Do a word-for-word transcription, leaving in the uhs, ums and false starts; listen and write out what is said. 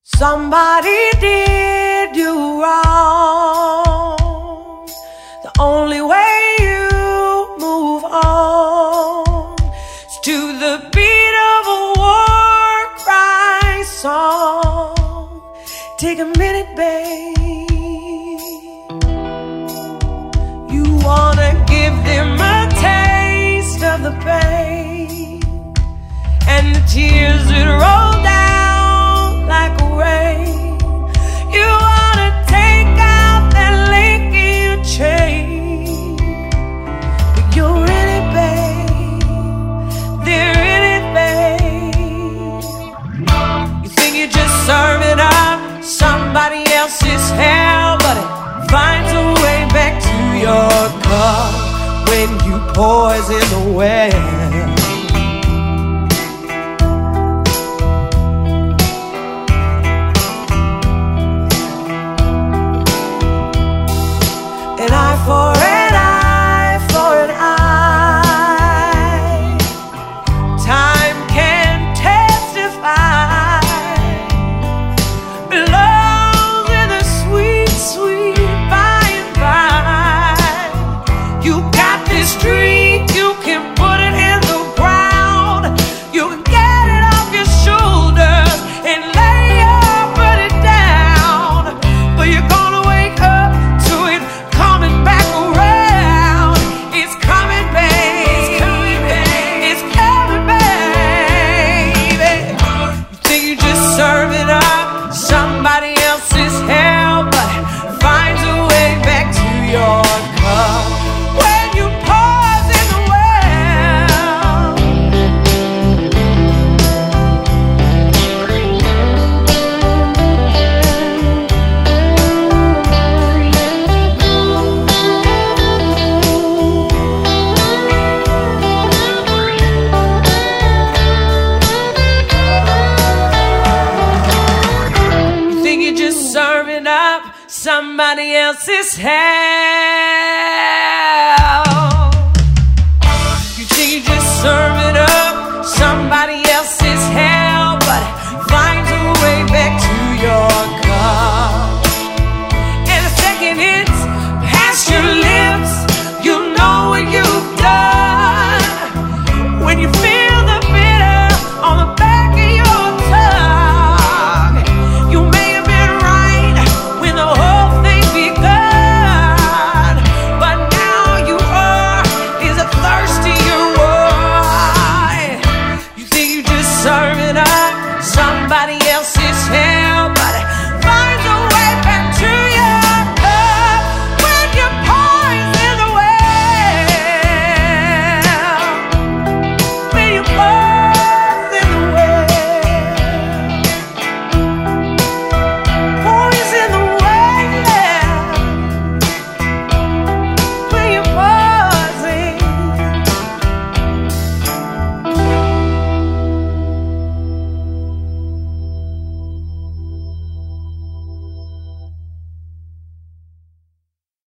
Somebody did you wrong. The only way you move on is to the beat of a war cry song. Take a minute, babe. You wanna give them a taste of the pain and the tears that roll down like a rain. You wanna take out that link in your chain, but you're in it, babe. They're in it, babe. You think you're just serving up somebody else's hell, but it finds a way back to your cup when you poison the well. An eye for an eye for an eye. Time can testify. Belongs in the sweet, sweet by and by. You got this streak, you can put it in the ground. You can get it off your shoulders and lay up, put it down. But you're gonna wake up to it coming back around. It's coming, babe. It's coming, babe. It's coming, baby. You think you're just serving up somebody else's hell, but it finds a way back to your cup when you pause in the well. You think you're just serving up somebody else's hell.